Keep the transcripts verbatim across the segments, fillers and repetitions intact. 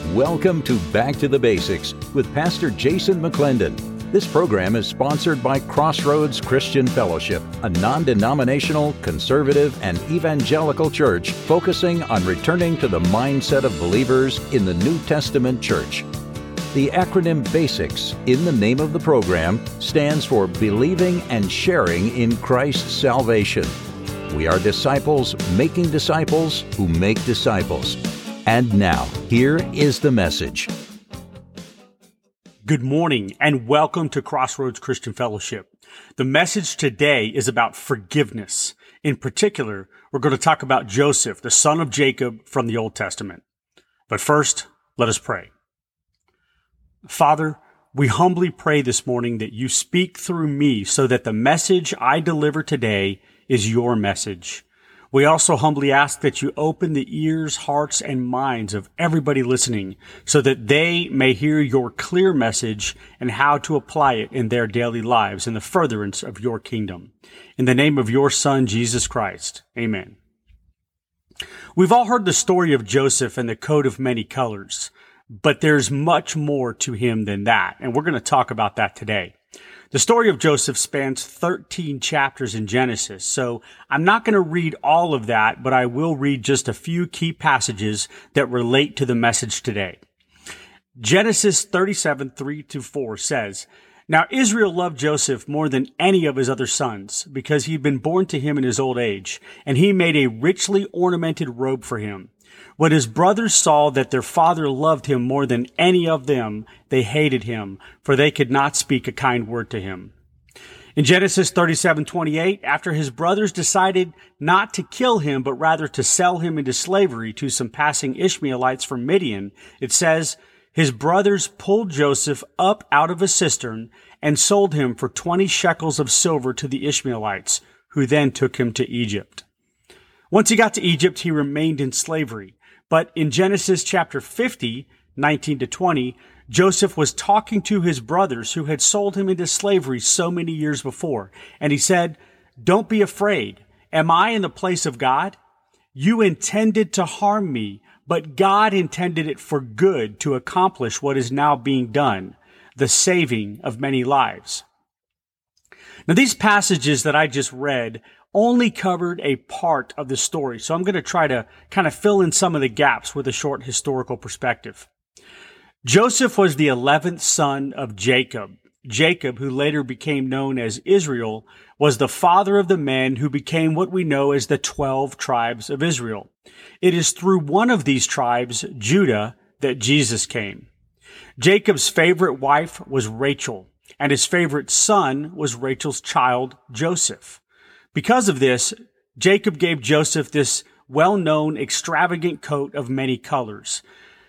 Welcome to Back to the Basics with Pastor Jason McClendon. This program is sponsored by Crossroads Christian Fellowship, a non-denominational, conservative, and evangelical church focusing on returning to the mindset of believers in the New Testament church. The acronym BASICS, in the name of the program, stands for Believing and Sharing in Christ's Salvation. We are disciples making disciples who make disciples. And now, here is the message. Good morning and welcome to Crossroads Christian Fellowship. The message today is about forgiveness. In particular, we're going to talk about Joseph, the son of Jacob from the Old Testament. But first, let us pray. Father, we humbly pray this morning that you speak through me so that the message I deliver today is your message. We also humbly ask that you open the ears, hearts, and minds of everybody listening so that they may hear your clear message and how to apply it in their daily lives in the furtherance of your kingdom. In the name of your Son, Jesus Christ. Amen. We've all heard the story of Joseph and the coat of many colors, but there's much more to him than that, and we're going to talk about that today. The story of Joseph spans thirteen chapters in Genesis, so I'm not going to read all of that, but I will read just a few key passages that relate to the message today. Genesis thirty-seven, three to four says, "Now Israel loved Joseph more than any of his other sons, because he had been born to him in his old age, and he made a richly ornamented robe for him. When his brothers saw that their father loved him more than any of them, they hated him, for they could not speak a kind word to him." In Genesis thirty-seven, twenty-eight, after his brothers decided not to kill him, but rather to sell him into slavery to some passing Ishmaelites from Midian, it says, "His brothers pulled Joseph up out of a cistern and sold him for twenty shekels of silver to the Ishmaelites, who then took him to Egypt." Once he got to Egypt, he remained in slavery. But in Genesis chapter fifty, nineteen to twenty, Joseph was talking to his brothers who had sold him into slavery so many years before. And he said, "Don't be afraid. Am I in the place of God? You intended to harm me, but God intended it for good to accomplish what is now being done, the saving of many lives." Now, these passages that I just read only covered a part of the story, so I'm going to try to kind of fill in some of the gaps with a short historical perspective. Joseph was the eleventh son of Jacob. Jacob, who later became known as Israel, was the father of the men who became what we know as the twelve tribes of Israel. It is through one of these tribes, Judah, that Jesus came. Jacob's favorite wife was Rachel, and his favorite son was Rachel's child, Joseph. Because of this, Jacob gave Joseph this well-known extravagant coat of many colors.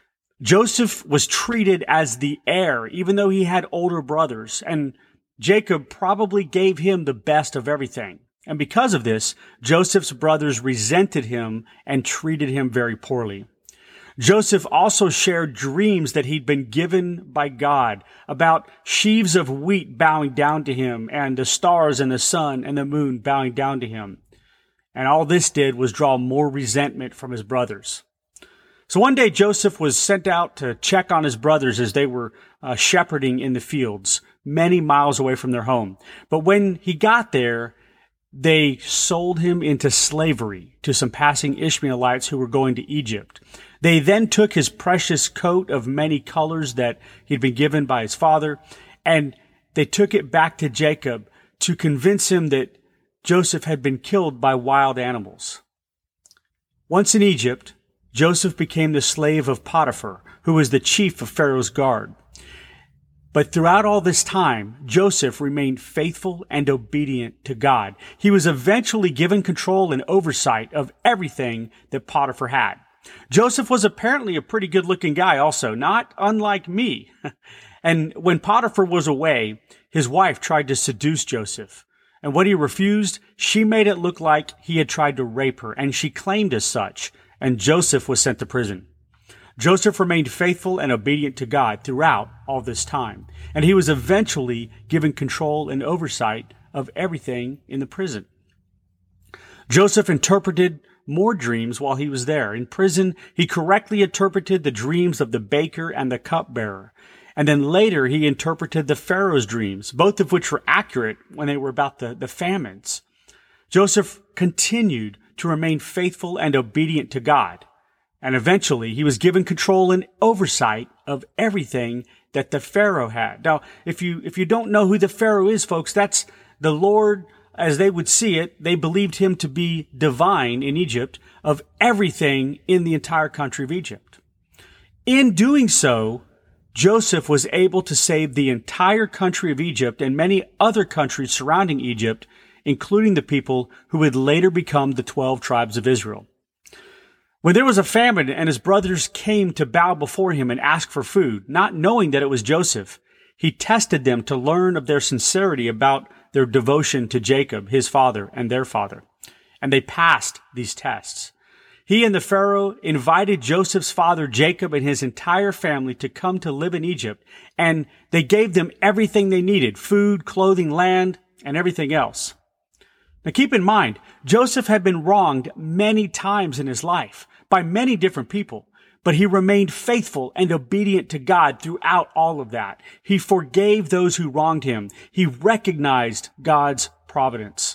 Joseph was treated as the heir, even though he had older brothers, and Jacob probably gave him the best of everything. And because of this, Joseph's brothers resented him and treated him very poorly. Joseph also shared dreams that he'd been given by God about sheaves of wheat bowing down to him and the stars and the sun and the moon bowing down to him. And all this did was draw more resentment from his brothers. So one day Joseph was sent out to check on his brothers as they were uh, shepherding in the fields, many miles away from their home. But when he got there, they sold him into slavery to some passing Ishmaelites who were going to Egypt. They then took his precious coat of many colors that he'd been given by his father, and they took it back to Jacob to convince him that Joseph had been killed by wild animals. Once in Egypt, Joseph became the slave of Potiphar, who was the chief of Pharaoh's guard. But throughout all this time, Joseph remained faithful and obedient to God. He was eventually given control and oversight of everything that Potiphar had. Joseph was apparently a pretty good-looking guy also, not unlike me. And when Potiphar was away, his wife tried to seduce Joseph. And when he refused, she made it look like he had tried to rape her, and she claimed as such, and Joseph was sent to prison. Joseph remained faithful and obedient to God throughout all this time, and he was eventually given control and oversight of everything in the prison. Joseph interpreted more dreams while he was there. In prison, he correctly interpreted the dreams of the baker and the cupbearer. And then later, he interpreted the Pharaoh's dreams, both of which were accurate when they were about the, the famines. Joseph continued to remain faithful and obedient to God. And eventually, he was given control and oversight of everything that the Pharaoh had. Now, if you, if you don't know who the Pharaoh is, folks, that's the Lord, as they would see it. They believed him to be divine in Egypt of everything in the entire country of Egypt. In doing so, Joseph was able to save the entire country of Egypt and many other countries surrounding Egypt, including the people who would later become the twelve tribes of Israel. When there was a famine and his brothers came to bow before him and ask for food, not knowing that it was Joseph, he tested them to learn of their sincerity about their devotion to Jacob, his father, and their father. And they passed these tests. He and the Pharaoh invited Joseph's father, Jacob, and his entire family to come to live in Egypt, and they gave them everything they needed, food, clothing, land, and everything else. Now keep in mind, Joseph had been wronged many times in his life by many different people, but he remained faithful and obedient to God throughout all of that. He forgave those who wronged him. He recognized God's providence.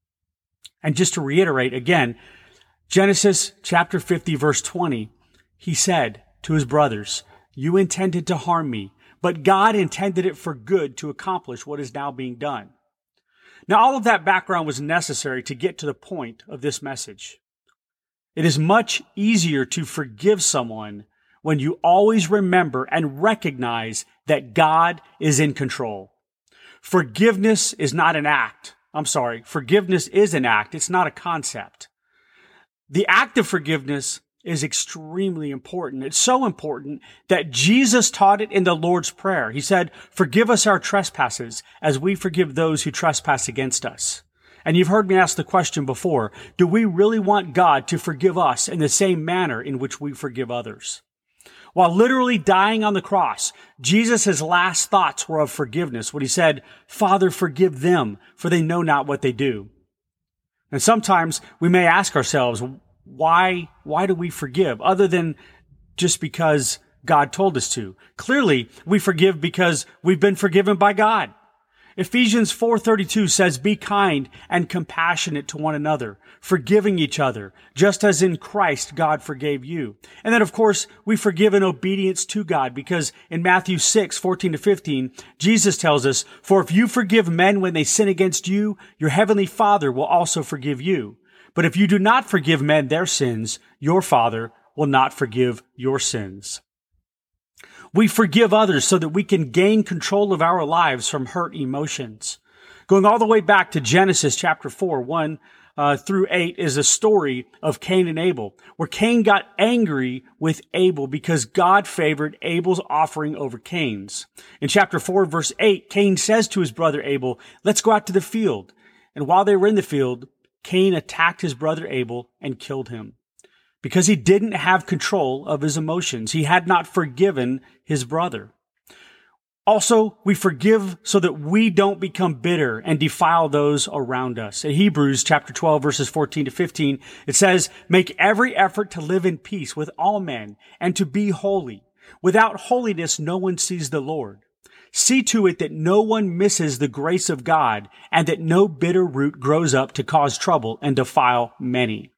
And just to reiterate again, Genesis chapter fifty, verse twenty, he said to his brothers, "You intended to harm me, but God intended it for good to accomplish what is now being done." Now, all of that background was necessary to get to the point of this message. It is much easier to forgive someone when you always remember and recognize that God is in control. Forgiveness is not an act. I'm sorry. Forgiveness is an act. It's not a concept. The act of forgiveness is extremely important. It's so important that Jesus taught it in the Lord's Prayer. He said, "Forgive us our trespasses as we forgive those who trespass against us." And you've heard me ask the question before, do we really want God to forgive us in the same manner in which we forgive others? While literally dying on the cross, Jesus' last thoughts were of forgiveness when he said, "Father, forgive them, for they know not what they do." And sometimes we may ask ourselves, why, why do we forgive other than just because God told us to? Clearly, we forgive because we've been forgiven by God. Ephesians four thirty-two says, "Be kind and compassionate to one another, forgiving each other, just as in Christ God forgave you." And then, of course, we forgive in obedience to God, because in Matthew six fourteen to fifteen, Jesus tells us, "For if you forgive men when they sin against you, your heavenly Father will also forgive you. But if you do not forgive men their sins, your Father will not forgive your sins." We forgive others so that we can gain control of our lives from hurt emotions. Going all the way back to Genesis chapter four, one uh, through eight is a story of Cain and Abel, where Cain got angry with Abel because God favored Abel's offering over Cain's. In chapter four, verse eight, Cain says to his brother Abel, "Let's go out to the field." And while they were in the field, Cain attacked his brother Abel and killed him because he didn't have control of his emotions. He had not forgiven his brother. Also, we forgive so that we don't become bitter and defile those around us. In Hebrews chapter twelve, verses fourteen to fifteen, it says, "Make every effort to live in peace with all men and to be holy. Without holiness, no one sees the Lord. See to it that no one misses the grace of God and that no bitter root grows up to cause trouble and defile many."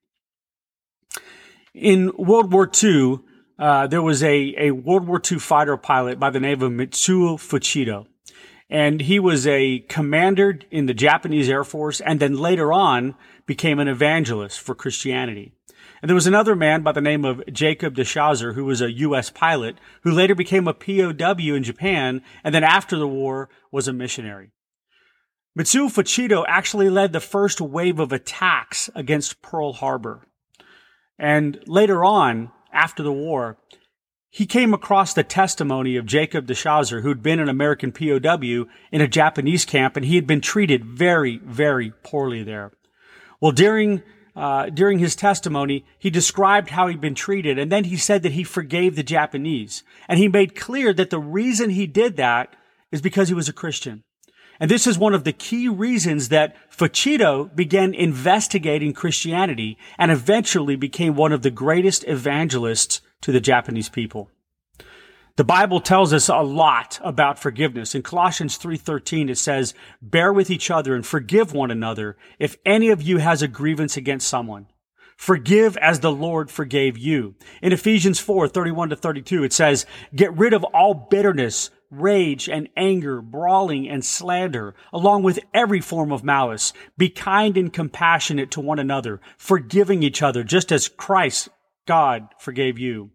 In World War Two, uh, there was a, a World War Two fighter pilot by the name of Mitsuo Fuchida. And he was a commander in the Japanese Air Force and then later on became an evangelist for Christianity. And there was another man by the name of Jacob de Chazer, who was a U S pilot, who later became a P O W in Japan, and then after the war was a missionary. Mitsuo Fuchida actually led the first wave of attacks against Pearl Harbor. And later on, after the war, he came across the testimony of Jacob de Chazer, who'd been an American P O W in a Japanese camp, and he had been treated very, very poorly there. Well, during Uh, during his testimony, he described how he'd been treated, and then he said that he forgave the Japanese. And he made clear that the reason he did that is because he was a Christian. And this is one of the key reasons that Fuchito began investigating Christianity and eventually became one of the greatest evangelists to the Japanese people. The Bible tells us a lot about forgiveness. In Colossians three thirteen, it says, "Bear with each other and forgive one another if any of you has a grievance against someone. Forgive as the Lord forgave you." In Ephesians four thirty-one to thirty-two, it says, "Get rid of all bitterness, rage and anger, brawling and slander, along with every form of malice. Be kind and compassionate to one another, forgiving each other, just as Christ, God, forgave you."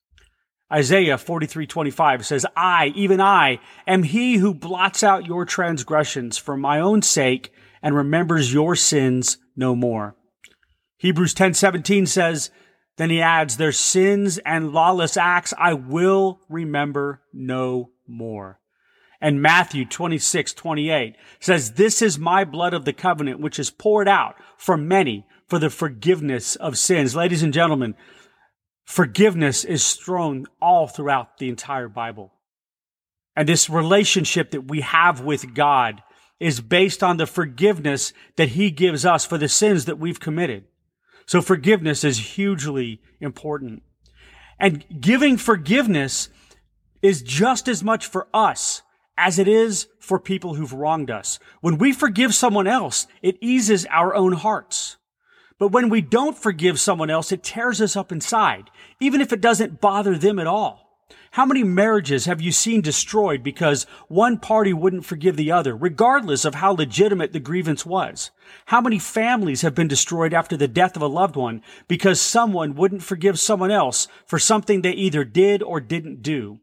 Isaiah forty-three twenty-five says, "I, even I, am he who blots out your transgressions for my own sake and remembers your sins no more." Hebrews ten seventeen says, then he adds, "Their sins and lawless acts I will remember no more." And Matthew twenty-six twenty-eight says, "This is my blood of the covenant, which is poured out for many for the forgiveness of sins." Ladies and gentlemen, forgiveness is strewn all throughout the entire Bible. And this relationship that we have with God is based on the forgiveness that he gives us for the sins that we've committed. So forgiveness is hugely important. And giving forgiveness is just as much for us as it is for people who've wronged us. When we forgive someone else, it eases our own hearts. But when we don't forgive someone else, it tears us up inside, even if it doesn't bother them at all. How many marriages have you seen destroyed because one party wouldn't forgive the other, regardless of how legitimate the grievance was? How many families have been destroyed after the death of a loved one because someone wouldn't forgive someone else for something they either did or didn't do?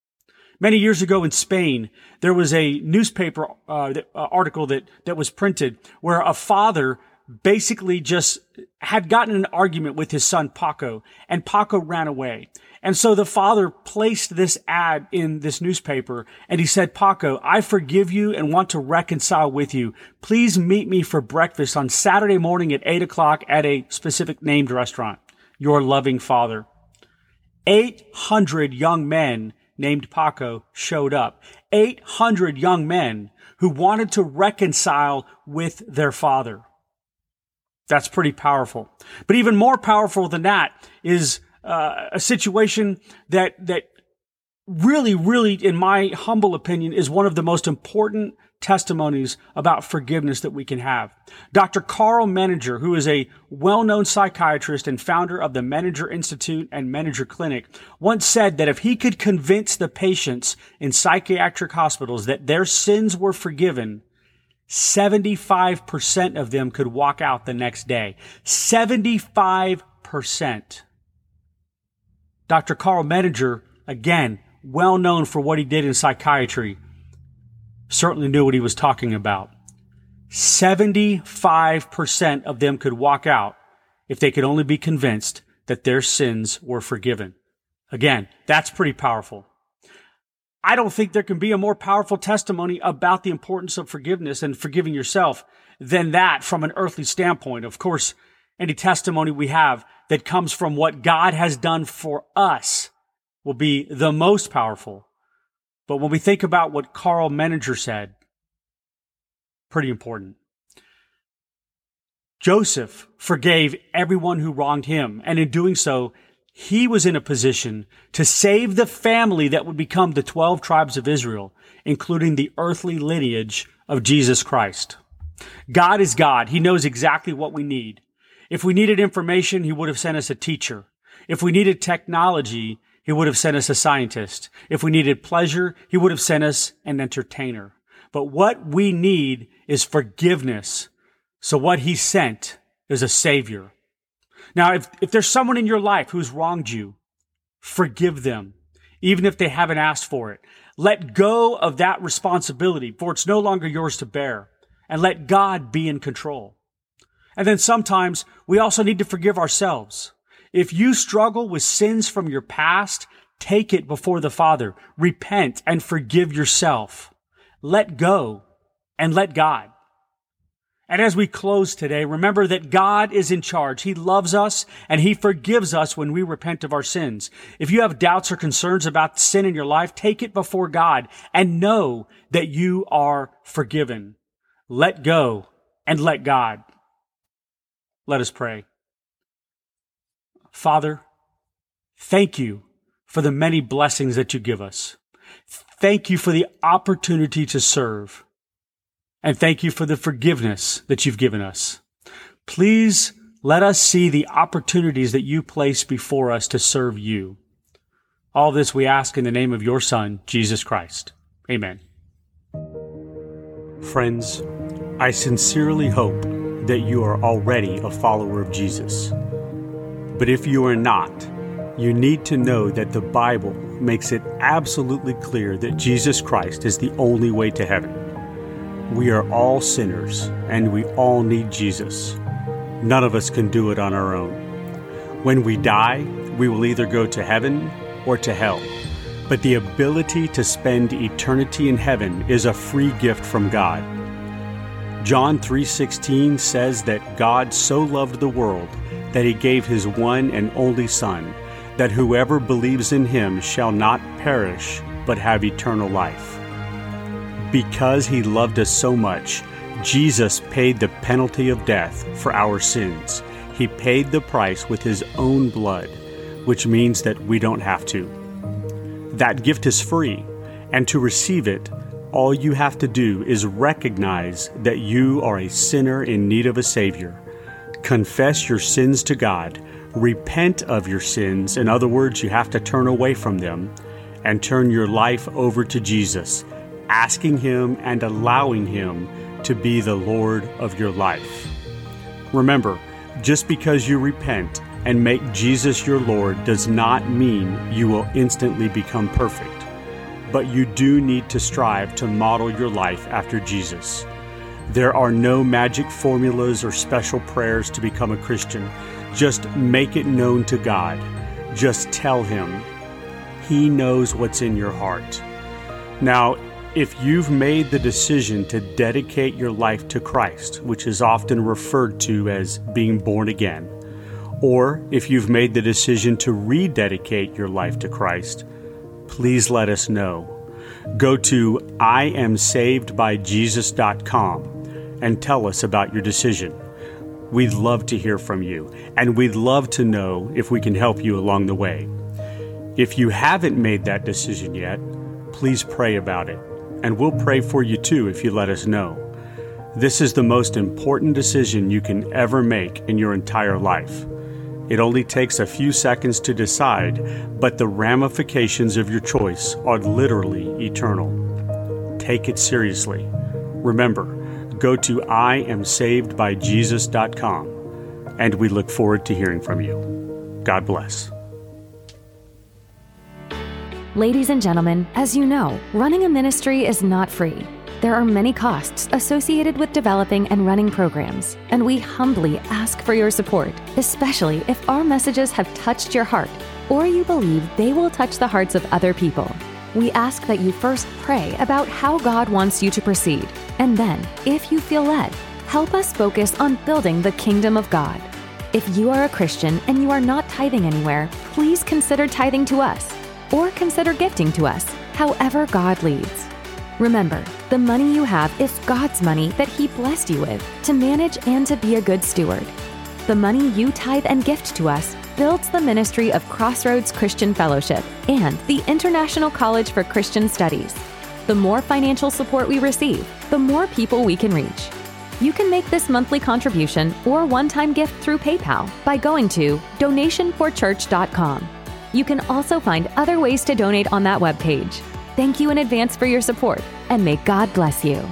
Many years ago in Spain, there was a newspaper uh, article that, that was printed where a father basically just had gotten in an argument with his son Paco, and Paco ran away. And so the father placed this ad in this newspaper, and he said, "Paco, I forgive you and want to reconcile with you. Please meet me for breakfast on Saturday morning at eight o'clock at a specific named restaurant. Your loving father." eight hundred young men named Paco showed up. eight hundred young men who wanted to reconcile with their father. That's pretty powerful. But even more powerful than that is uh, a situation that that really, really, in my humble opinion, is one of the most important testimonies about forgiveness that we can have. Doctor Carl Menninger, who is a well-known psychiatrist and founder of the Menninger Institute and Menninger Clinic, once said that if he could convince the patients in psychiatric hospitals that their sins were forgiven, seventy-five percent of them could walk out the next day. seventy-five percent. Doctor Carl Menninger, again, well known for what he did in psychiatry, certainly knew what he was talking about. seventy-five percent of them could walk out if they could only be convinced that their sins were forgiven. Again, that's pretty powerful. I don't think there can be a more powerful testimony about the importance of forgiveness and forgiving yourself than that from an earthly standpoint. Of course, any testimony we have that comes from what God has done for us will be the most powerful. But when we think about what Carl Menninger said, pretty important. Joseph forgave everyone who wronged him, and in doing so, he was in a position to save the family that would become the twelve tribes of Israel, including the earthly lineage of Jesus Christ. God is God. He knows exactly what we need. If we needed information, he would have sent us a teacher. If we needed technology, he would have sent us a scientist. If we needed pleasure, he would have sent us an entertainer. But what we need is forgiveness. So what he sent is a savior. Now, if, if there's someone in your life who's wronged you, forgive them, even if they haven't asked for it. Let go of that responsibility, for it's no longer yours to bear, and let God be in control. And then sometimes we also need to forgive ourselves. If you struggle with sins from your past, take it before the Father. Repent and forgive yourself. Let go and let God. And as we close today, remember that God is in charge. He loves us and He forgives us when we repent of our sins. If you have doubts or concerns about sin in your life, take it before God and know that you are forgiven. Let go and let God. Let us pray. Father, thank you for the many blessings that you give us. Thank you for the opportunity to serve. And thank you for the forgiveness that you've given us. Please let us see the opportunities that you place before us to serve you. All this we ask in the name of your Son, Jesus Christ. Amen. Friends, I sincerely hope that you are already a follower of Jesus. But if you are not, you need to know that the Bible makes it absolutely clear that Jesus Christ is the only way to heaven. We are all sinners, and we all need Jesus. None of us can do it on our own. When we die, we will either go to heaven or to hell. But the ability to spend eternity in heaven is a free gift from God. John three sixteen says that God so loved the world that He gave His one and only Son, that whoever believes in Him shall not perish, but have eternal life. Because He loved us so much, Jesus paid the penalty of death for our sins. He paid the price with His own blood, which means that we don't have to. That gift is free, and to receive it, all you have to do is recognize that you are a sinner in need of a Savior. Confess your sins to God, repent of your sins, in other words, you have to turn away from them, and turn your life over to Jesus, asking Him and allowing Him to be the Lord of your life. Remember, just because you repent and make Jesus your Lord does not mean you will instantly become perfect, but you do need to strive to model your life after Jesus. There are no magic formulas or special prayers to become a Christian. Just make it known to God. Just tell Him. He knows what's in your heart. Now, if you've made the decision to dedicate your life to Christ, which is often referred to as being born again, or if you've made the decision to rededicate your life to Christ, please let us know. Go to I am saved by Jesus dot com and tell us about your decision. We'd love to hear from you, and we'd love to know if we can help you along the way. If you haven't made that decision yet, please pray about it. And we'll pray for you too if you let us know. This is the most important decision you can ever make in your entire life. It only takes a few seconds to decide, but the ramifications of your choice are literally eternal. Take it seriously. Remember, go to I am saved by Jesus dot com, and we look forward to hearing from you. God bless. Ladies and gentlemen, as you know, running a ministry is not free. There are many costs associated with developing and running programs, and we humbly ask for your support, especially if our messages have touched your heart or you believe they will touch the hearts of other people. We ask that you first pray about how God wants you to proceed, and then, if you feel led, help us focus on building the kingdom of God. If you are a Christian and you are not tithing anywhere, please consider tithing to us, or consider gifting to us, however God leads. Remember, the money you have is God's money that He blessed you with to manage and to be a good steward. The money you tithe and gift to us builds the ministry of Crossroads Christian Fellowship and the International College for Christian Studies. The more financial support we receive, the more people we can reach. You can make this monthly contribution or one-time gift through PayPal by going to donation for church dot com. You can also find other ways to donate on that webpage. Thank you in advance for your support, and may God bless you.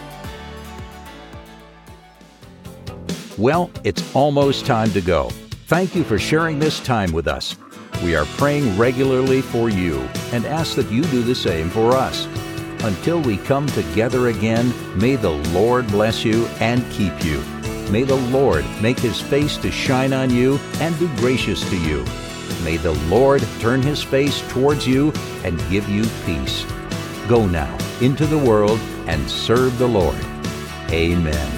Well, it's almost time to go. Thank you for sharing this time with us. We are praying regularly for you and ask that you do the same for us. Until we come together again, may the Lord bless you and keep you. May the Lord make His face to shine on you and be gracious to you. May the Lord turn His face towards you and give you peace. Go now into the world and serve the Lord. Amen.